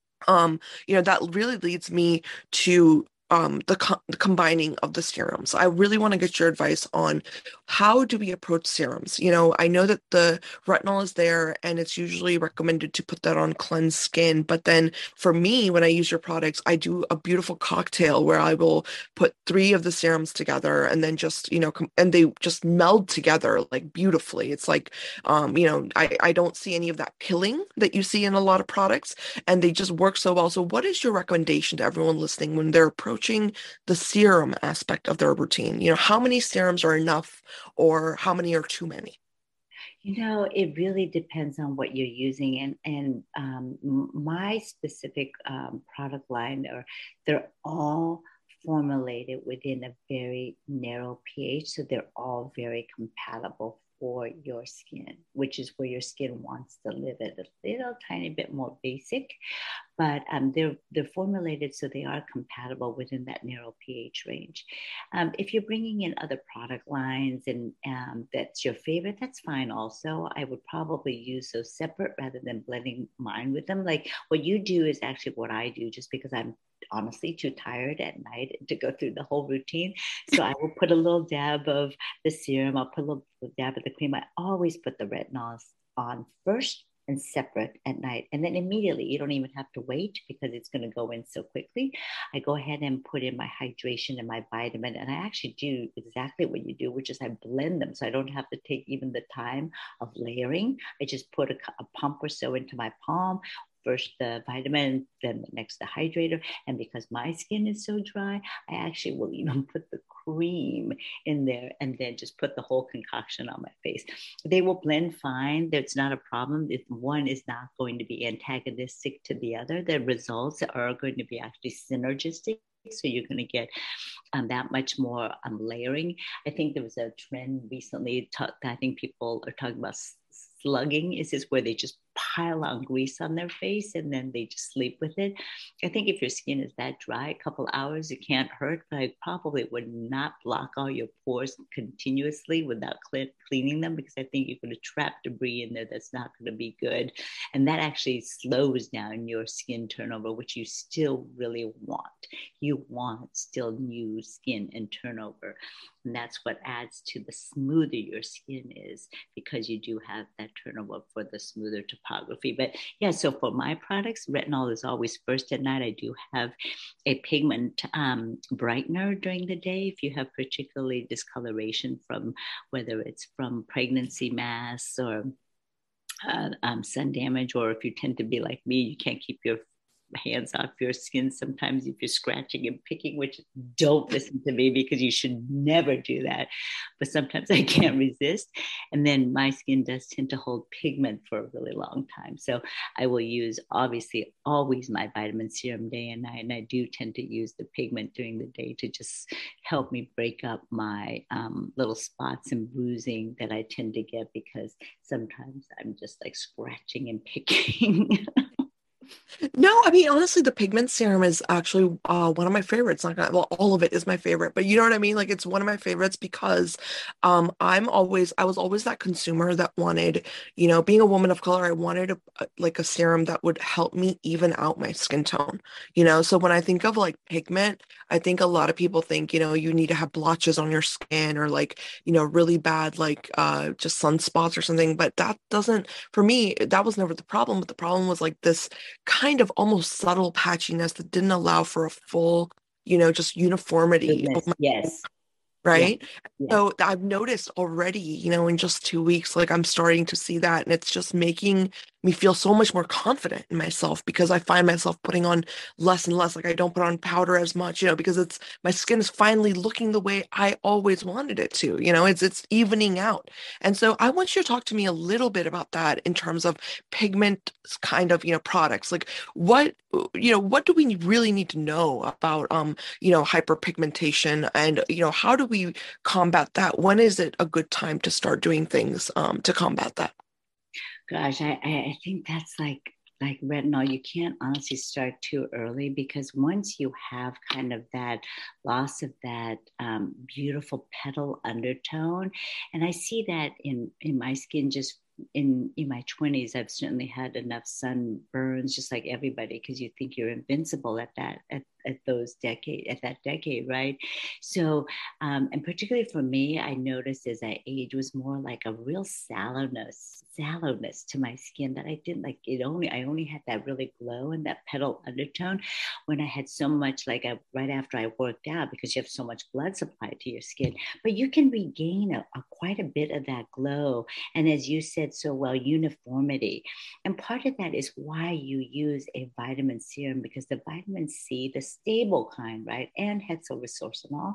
Speaker 1: um, you know, that really leads me to um the, co- the combining of the serums. I really want to get your advice on how do we approach serums. You know, I know that the retinol is there and it's usually recommended to put that on cleansed skin, but then for me, when I use your products, I do a beautiful cocktail where I will put three of the serums together and then just, you know, com- and they just meld together like beautifully. It's like, um, you know, I, I don't see any of that pilling that you see in a lot of products, and they just work so well. So what is your recommendation to everyone listening when they're approaching approaching the serum aspect of their routine? You know, how many serums are enough or how many are too many?
Speaker 3: You know, it really depends on what you're using, and and um, my specific um, product line, or they're all formulated within a very narrow pH, so they're all very compatible for your skin, which is where your skin wants to live at, a little tiny bit more basic, but um, they're they're formulated so they are compatible within that narrow pH range. Um, if you're bringing in other product lines and um, that's your favorite, that's fine. Also, I would probably use those separate rather than blending mine with them. Like what you do is actually what I do, just because I'm honestly too tired at night to go through the whole routine. So I will put a little dab of the serum. I'll put a little dab of the cream. I always put the retinols on first and separate at night. And then immediately, you don't even have to wait because it's going to go in so quickly. I go ahead and put in my hydration and my vitamin. And I actually do exactly what you do, which is I blend them. So I don't have to take even the time of layering. I just put a, a pump or so into my palm. First the vitamin, then the next the hydrator. And because my skin is so dry, I actually will even put the cream in there and then just put the whole concoction on my face. They will blend fine. That's not a problem. If one is not going to be antagonistic to the other, the results are going to be actually synergistic. So you're going to get um, that much more um, layering. I think there was a trend recently. T- I think people are talking about slugging. Is this where they just pile on grease on their face and then they just sleep with it? I think if your skin is that dry, a couple hours, it can't hurt, but I probably would not block all your pores continuously without cl- cleaning them, because I think you're going to trap debris in there that's not going to be good. And that actually slows down your skin turnover, which you still really want. You want still new skin and turnover. And that's what adds to the smoother your skin is, because you do have that turnover for the smoother topography. But yeah, so for my products, retinol is always first at night. I do have a pigment um, brightener during the day if you have particularly discoloration from whether it's from pregnancy masks or uh, um, sun damage, or if you tend to be like me, you can't keep your hands off your skin sometimes if you're scratching and picking, which don't listen to me because you should never do that. But sometimes I can't resist. And then my skin does tend to hold pigment for a really long time. So I will use obviously always my vitamin serum day and night. And I do tend to use the pigment during the day to just help me break up my um, little spots and bruising that I tend to get, because sometimes I'm just like scratching and picking.
Speaker 1: No, I mean, honestly, the pigment serum is actually uh, one of my favorites. Like, well, all of it is my favorite, but you know what I mean? Like, it's one of my favorites because um, I'm always, I was always that consumer that wanted, you know, being a woman of color, I wanted a, a- like a serum that would help me even out my skin tone, you know? So when I think of like pigment, I think a lot of people think, you know, you need to have blotches on your skin or like, you know, really bad, like uh, just sunspots or something. But that doesn't, for me, that was never the problem. But the problem was like this kind of almost subtle patchiness that didn't allow for a full, you know, just uniformity of
Speaker 3: Goodness,
Speaker 1: my,
Speaker 3: yes, yeah,
Speaker 1: right?
Speaker 3: yeah.
Speaker 1: So I've noticed already, you know, in just two weeks, like I'm starting to see that, and it's just making me feel so much more confident in myself because I find myself putting on less and less. Like I don't put on powder as much, you know, because it's my skin is finally looking the way I always wanted it to, you know, it's it's evening out. And so I want you to talk to me a little bit about that in terms of pigment kind of, you know, products. Like what, you know, what do we really need to know about um, you know, hyperpigmentation and, you know, how do we combat that? When is it a good time to start doing things um, to combat that?
Speaker 3: Gosh, I, I I think that's like like retinol. You can't honestly start too early, because once you have kind of that loss of that um, beautiful petal undertone, and I see that in in my skin just in in my twenties. I've certainly had enough sunburns, just like everybody, because you think you're invincible at that at, at those decade at that decade, right? So um, and particularly for me, I noticed as I age was more like a real sallowness, sallowness to my skin that I didn't like. It only I only had that really glow and that petal undertone when I had so much like I, right after I worked out, because you have so much blood supply to your skin. But you can regain a, a quite a bit of that glow, and as you said so well, uniformity. And part of that is why you use a vitamin serum, because the vitamin C, this stable kind, right? And hexylresorcinol.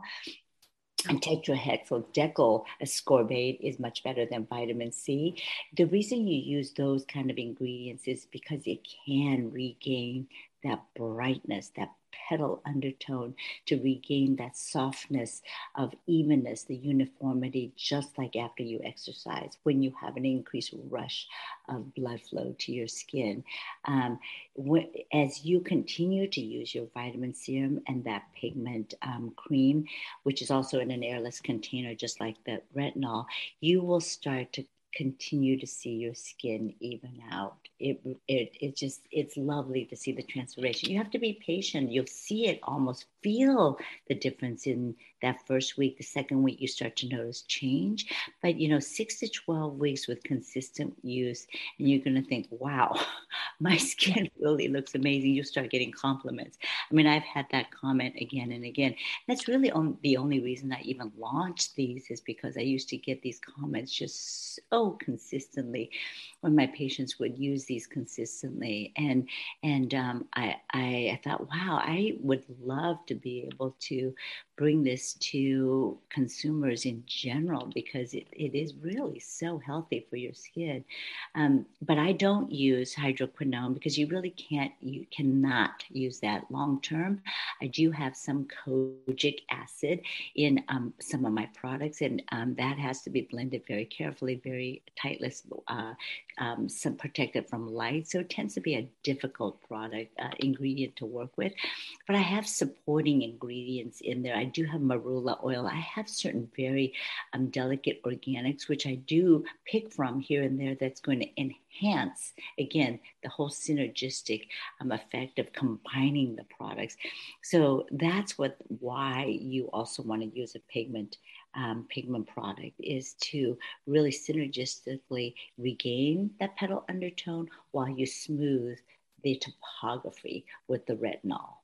Speaker 3: And tetrahexyldecl ascorbate is much better than vitamin C. The reason you use those kind of ingredients is because it can regain that brightness, that petal undertone, to regain that softness of evenness, the uniformity, just like after you exercise, when you have an increased rush of blood flow to your skin. Um, when, as you continue to use your vitamin serum and that pigment um, cream, which is also in an airless container, just like the retinol, you will start to continue to see your skin even out. It, it, it just, it's lovely to see the transformation. You have to be patient. You'll see it, almost feel the difference in that first week. The second week, you start to notice change. But, you know, six to twelve weeks with consistent use, and you're going to think, wow, my skin really looks amazing. You start getting compliments. I mean, I've had that comment again and again. That's really on, the only reason I even launched these, is because I used to get these comments just so consistently when my patients would use these consistently. And and um, I, I, I thought, wow, I would love to be able to bring this to consumers in general, because it, it is really so healthy for your skin. Um, but I don't use hydroquinone because you really can't, you cannot use that long term. I do have some kojic acid in um, some of my products, and um, that has to be blended very carefully, very tightly, uh, um, some protected from light. So it tends to be a difficult product uh, ingredient to work with. But I have supporting ingredients in there. I do have marula oil. I have certain very um, delicate organics, which I do pick from here and there, that's going to enhance, again, the whole synergistic um, effect of combining the products. So that's what why you also want to use a pigment um, pigment product, is to really synergistically regain that petal undertone while you smooth the topography with the retinol.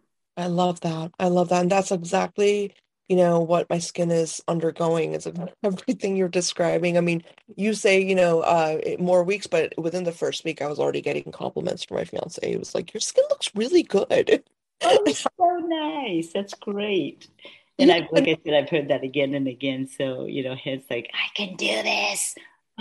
Speaker 1: I love that. I love that. And that's exactly, you know, what my skin is undergoing, is everything you're describing. I mean, you say, you know, uh, more weeks, but within the first week, I was already getting compliments from my fiance. He was like, your skin looks really good.
Speaker 3: Oh, so nice. That's great. And
Speaker 1: Yeah.
Speaker 3: I, like I said, I've heard that again and again. So, you know, it's like, I can do this.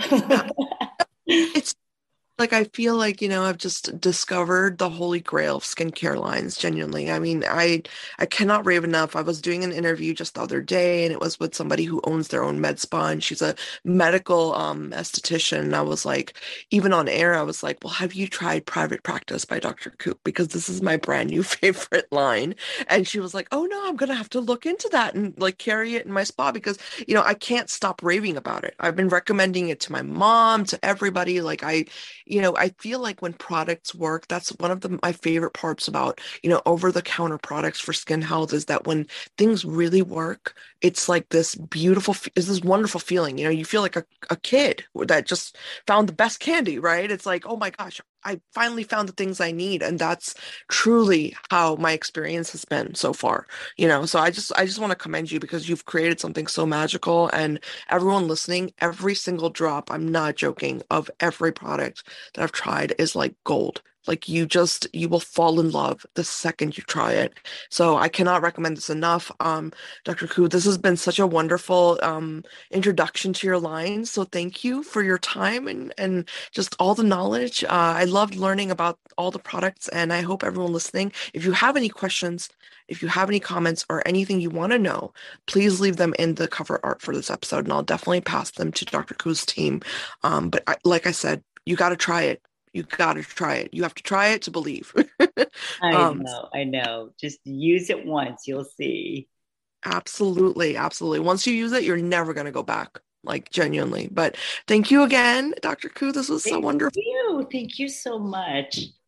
Speaker 1: It's like, I feel like, you know, I've just discovered the holy grail of skincare lines, genuinely. I mean, I I cannot rave enough. I was doing an interview just the other day, and it was with somebody who owns their own med spa, and she's a medical um esthetician. And I was like, even on air, I was like, well, have you tried Private Practice by doctor Koop? Because this is my brand new favorite line. And she was like, oh no, I'm gonna have to look into that and like carry it in my spa, because, you know, I can't stop raving about it. I've been recommending it to my mom, to everybody. Like, I you know, I feel like when products work, that's one of the, my favorite parts about, you know, over-the-counter products for skin health, is that when things really work, it's like this beautiful, is this wonderful feeling. You know, you feel like a, a kid that just found the best candy, right? It's like, oh my gosh, I finally found the things I need. And that's truly how my experience has been so far, you know? So I just, I just want to commend you, because you've created something so magical. And everyone listening, every single drop, I'm not joking, of every product that I've tried is like gold. Like, you just, you will fall in love the second you try it. So I cannot recommend this enough. Um, doctor Koo, this has been such a wonderful um, introduction to your line. So thank you for your time and, and just all the knowledge. Uh, I loved learning about all the products, and I hope everyone listening, if you have any questions, if you have any comments or anything you want to know, please leave them in the cover art for this episode, and I'll definitely pass them to doctor Koo's team. Um, but I, like I said, you got to try it. You got to try it. You have to try it to believe.
Speaker 3: I
Speaker 1: um,
Speaker 3: know, I know. Just use it once, you'll see.
Speaker 1: absolutely, absolutely. Once you use it, you're never going to go back, like, genuinely. But thank you again, doctor Koo. This was so
Speaker 3: Thank
Speaker 1: wonderful.
Speaker 3: you. Thank you so much.